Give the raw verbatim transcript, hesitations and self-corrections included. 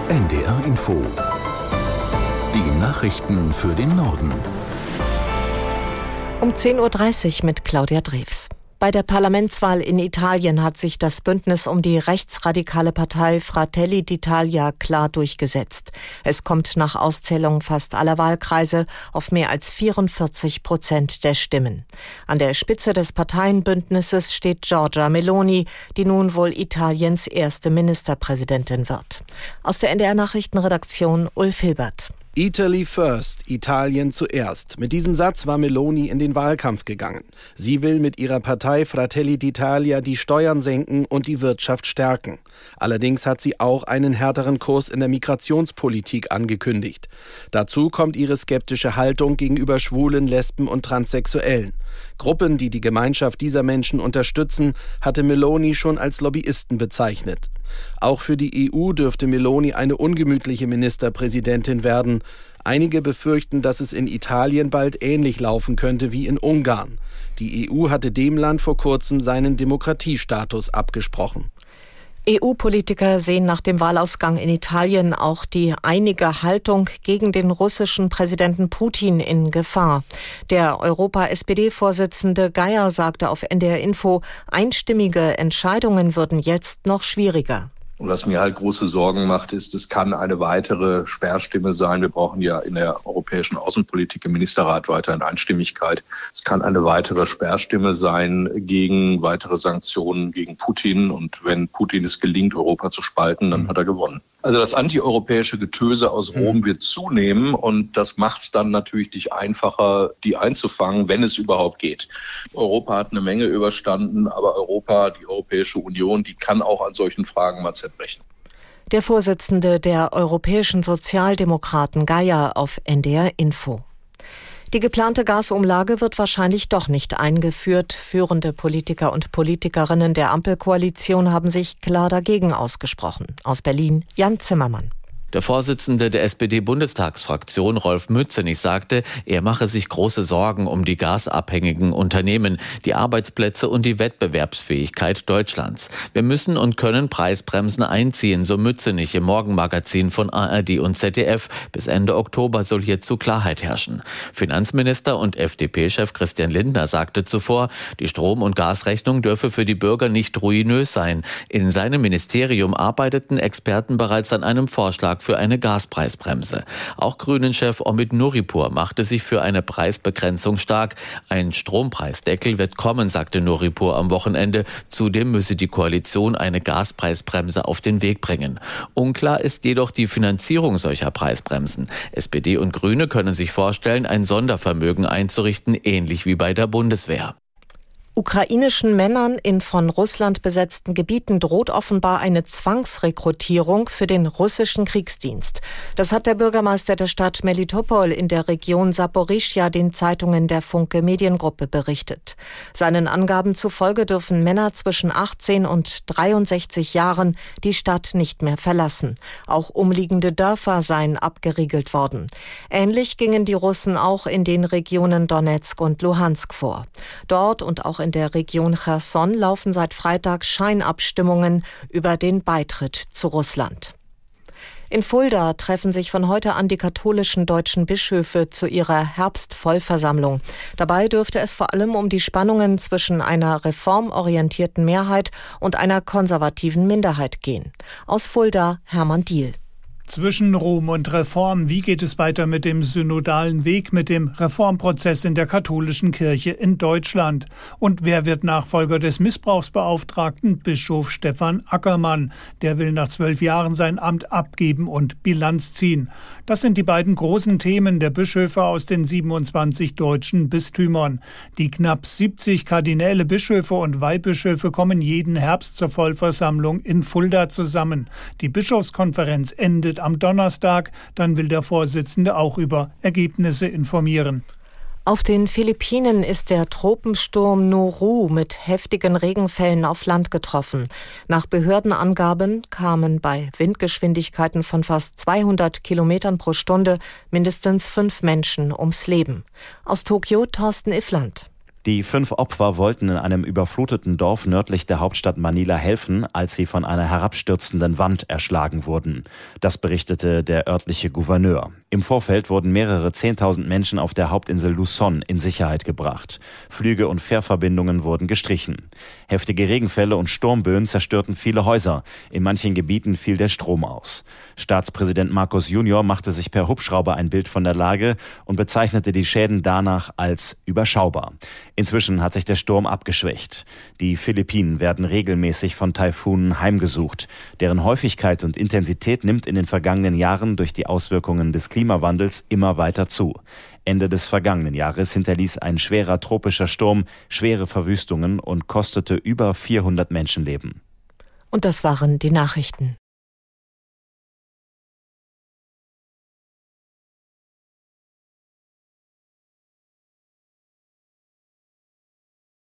N D R Info. Die Nachrichten für den Norden. Um zehn Uhr dreißig mit Claudia Drews. Bei der Parlamentswahl in Italien hat sich das Bündnis um die rechtsradikale Partei Fratelli d'Italia klar durchgesetzt. Es kommt nach Auszählung fast aller Wahlkreise auf mehr als vierundvierzig Prozent der Stimmen. An der Spitze des Parteienbündnisses steht Giorgia Meloni, die nun wohl Italiens erste Ministerpräsidentin wird. Aus der N D R-Nachrichtenredaktion Ulf Hilbert. Italy first, Italien zuerst. Mit diesem Satz war Meloni in den Wahlkampf gegangen. Sie will mit ihrer Partei Fratelli d'Italia die Steuern senken und die Wirtschaft stärken. Allerdings hat sie auch einen härteren Kurs in der Migrationspolitik angekündigt. Dazu kommt ihre skeptische Haltung gegenüber Schwulen, Lesben und Transsexuellen. Gruppen, die die Gemeinschaft dieser Menschen unterstützen, hatte Meloni schon als Lobbyisten bezeichnet. Auch für die E U dürfte Meloni eine ungemütliche Ministerpräsidentin werden. Einige befürchten, dass es in Italien bald ähnlich laufen könnte wie in Ungarn. Die E U hatte dem Land vor kurzem seinen Demokratiestatus abgesprochen. E U-Politiker sehen nach dem Wahlausgang in Italien auch die einige Haltung gegen den russischen Präsidenten Putin in Gefahr. Der Europa-S P D-Vorsitzende Geier sagte auf N D R Info, einstimmige Entscheidungen würden jetzt noch schwieriger. Und was mir halt große Sorgen macht, ist, es kann eine weitere Sperrstimme sein. Wir brauchen ja in der europäischen Außenpolitik im Ministerrat weiterhin Einstimmigkeit. Es kann eine weitere Sperrstimme sein gegen weitere Sanktionen gegen Putin. Und wenn Putin es gelingt, Europa zu spalten, dann hat er gewonnen. Also das antieuropäische Getöse aus Rom wird zunehmen und das macht es dann natürlich nicht einfacher, die einzufangen, wenn es überhaupt geht. Europa hat eine Menge überstanden, aber Europa, die Europäische Union, die kann auch an solchen Fragen mal zerbrechen. Der Vorsitzende der Europäischen Sozialdemokraten Geier auf N D R Info. Die geplante Gasumlage wird wahrscheinlich doch nicht eingeführt. Führende Politiker und Politikerinnen der Ampelkoalition haben sich klar dagegen ausgesprochen. Aus Berlin, Jan Zimmermann. Der Vorsitzende der S P D-Bundestagsfraktion, Rolf Mützenich, sagte, er mache sich große Sorgen um die gasabhängigen Unternehmen, die Arbeitsplätze und die Wettbewerbsfähigkeit Deutschlands. Wir müssen und können Preisbremsen einziehen, so Mützenich im Morgenmagazin von A R D und Z D F. Bis Ende Oktober soll hierzu Klarheit herrschen. Finanzminister und F D P-Chef Christian Lindner sagte zuvor, die Strom- und Gasrechnung dürfe für die Bürger nicht ruinös sein. In seinem Ministerium arbeiteten Experten bereits an einem Vorschlag für eine Gaspreisbremse. Auch Grünen-Chef Omid Nuripur machte sich für eine Preisbegrenzung stark. Ein Strompreisdeckel wird kommen, sagte Nuripur am Wochenende. Zudem müsse die Koalition eine Gaspreisbremse auf den Weg bringen. Unklar ist jedoch die Finanzierung solcher Preisbremsen. S P D und Grüne können sich vorstellen, ein Sondervermögen einzurichten, ähnlich wie bei der Bundeswehr. Ukrainischen Männern in von Russland besetzten Gebieten droht offenbar eine Zwangsrekrutierung für den russischen Kriegsdienst. Das hat der Bürgermeister der Stadt Melitopol in der Region Saporischschja den Zeitungen der Funke Mediengruppe berichtet. Seinen Angaben zufolge dürfen Männer zwischen achtzehn und dreiundsechzig Jahren die Stadt nicht mehr verlassen. Auch umliegende Dörfer seien abgeriegelt worden. Ähnlich gingen die Russen auch in den Regionen Donetsk und Luhansk vor. Dort und auch in In der Region Cherson laufen seit Freitag Scheinabstimmungen über den Beitritt zu Russland. In Fulda treffen sich von heute an die katholischen deutschen Bischöfe zu ihrer Herbstvollversammlung. Dabei dürfte es vor allem um die Spannungen zwischen einer reformorientierten Mehrheit und einer konservativen Minderheit gehen. Aus Fulda, Hermann Diehl. Zwischen Rom und Reform, wie geht es weiter mit dem synodalen Weg, mit dem Reformprozess in der katholischen Kirche in Deutschland? Und wer wird Nachfolger des Missbrauchsbeauftragten Bischof Stefan Ackermann? Der will nach zwölf Jahren sein Amt abgeben und Bilanz ziehen. Das sind die beiden großen Themen der Bischöfe aus den siebenundzwanzig deutschen Bistümern. Die knapp siebzig Kardinäle, Bischöfe und Weihbischöfe kommen jeden Herbst zur Vollversammlung in Fulda zusammen. Die Bischofskonferenz endet am Donnerstag, dann will der Vorsitzende auch über Ergebnisse informieren. Auf den Philippinen ist der Tropensturm Noru mit heftigen Regenfällen auf Land getroffen. Nach Behördenangaben kamen bei Windgeschwindigkeiten von fast zweihundert Kilometern pro Stunde mindestens fünf Menschen ums Leben. Aus Tokio, Thorsten Iffland. Die fünf Opfer wollten in einem überfluteten Dorf nördlich der Hauptstadt Manila helfen, als sie von einer herabstürzenden Wand erschlagen wurden. Das berichtete der örtliche Gouverneur. Im Vorfeld wurden mehrere Zehntausend Menschen auf der Hauptinsel Luzon in Sicherheit gebracht. Flüge und Fährverbindungen wurden gestrichen. Heftige Regenfälle und Sturmböen zerstörten viele Häuser. In manchen Gebieten fiel der Strom aus. Staatspräsident Marcos Junior machte sich per Hubschrauber ein Bild von der Lage und bezeichnete die Schäden danach als überschaubar. Inzwischen hat sich der Sturm abgeschwächt. Die Philippinen werden regelmäßig von Taifunen heimgesucht. Deren Häufigkeit und Intensität nimmt in den vergangenen Jahren durch die Auswirkungen des Klimawandels immer weiter zu. Ende des vergangenen Jahres hinterließ ein schwerer tropischer Sturm schwere Verwüstungen und kostete über vierhundert Menschenleben. Und das waren die Nachrichten.